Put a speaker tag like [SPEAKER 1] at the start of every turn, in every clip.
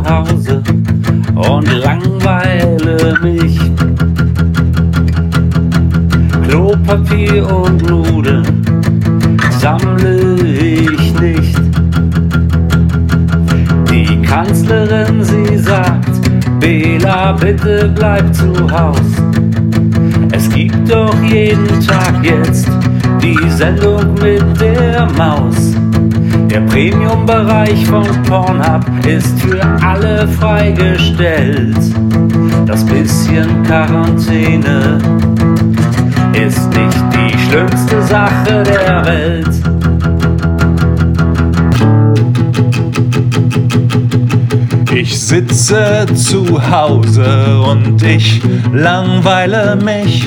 [SPEAKER 1] Hause und langweile mich. Klopapier und Nudeln sammle ich nicht. Die Kanzlerin, sie sagt, Bela, bitte bleib zu Haus. Es gibt doch jeden Tag jetzt die Sendung mit der Maus. Der Premium-Bereich von Pornhub ist für alle freigestellt. Das bisschen Quarantäne ist nicht die schlimmste Sache der Welt.
[SPEAKER 2] Ich sitze zu Hause und ich langweile mich.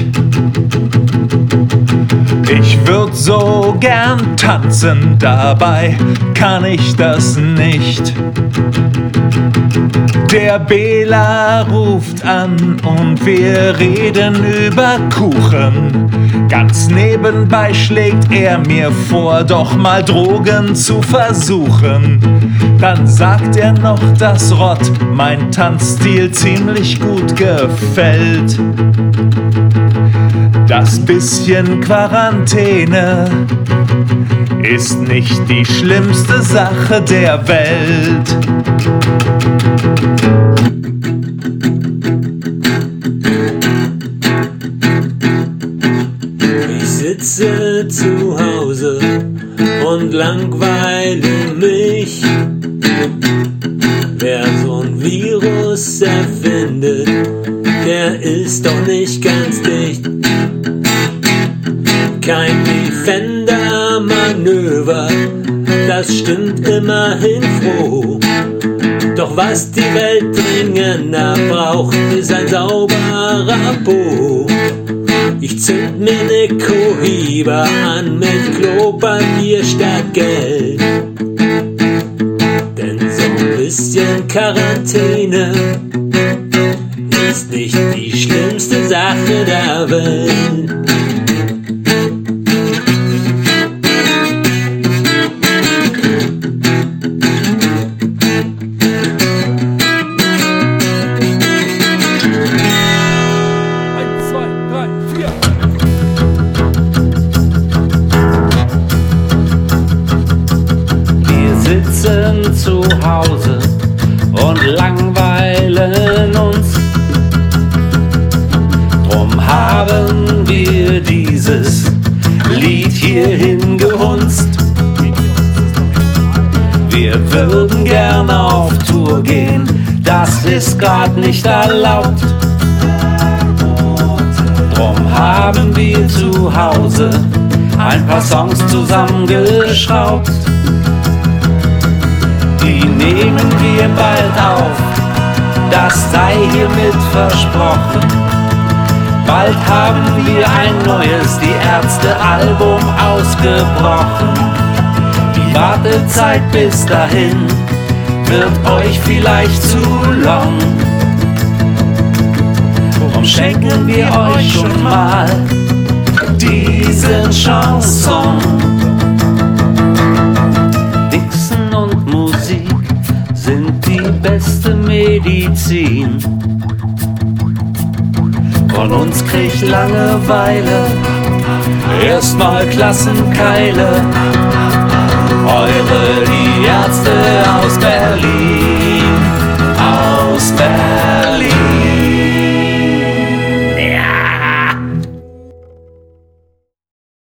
[SPEAKER 2] Ich würd so gern tanzen, dabei kann ich das nicht. Der Bela ruft an und wir reden über Kuchen. Ganz nebenbei schlägt er mir vor, doch mal Drogen zu versuchen. Dann sagt er noch, dass Rott mein Tanzstil ziemlich gut gefällt. Das bisschen Quarantäne ist nicht die schlimmste Sache der Welt.
[SPEAKER 3] Ich sitze zu Hause und langweile mich. Wer so ein Virus erfindet, der ist doch nicht ganz dicht. Kein Defender-Manöver, das stimmt immerhin froh. Doch was die Welt dringender braucht, ist ein sauberer Po. Ich zünd mir ne Cohiba an mit Klopapier statt Geld. Denn so ein bisschen Quarantäne ist nicht die schlimmste Sache der Welt.
[SPEAKER 1] Sitzen zu Hause und langweilen uns. Drum haben wir dieses Lied hierhin gehunzt. Wir würden gern auf Tour gehen, das ist grad nicht erlaubt. Drum haben wir zu Hause ein paar Songs zusammengeschraubt. Die nehmen wir bald auf, das sei hiermit versprochen. Bald haben wir ein neues Die Ärzte-Album ausgebrochen. Die Wartezeit bis dahin wird euch vielleicht zu lang. Drum schenken wir euch schon mal diesen Chanson. Wichsen und Musik sind die beste Medizin. Von uns kriegt Langeweile erstmal Klassenkeile. Eure Die Ärzte aus Berlin.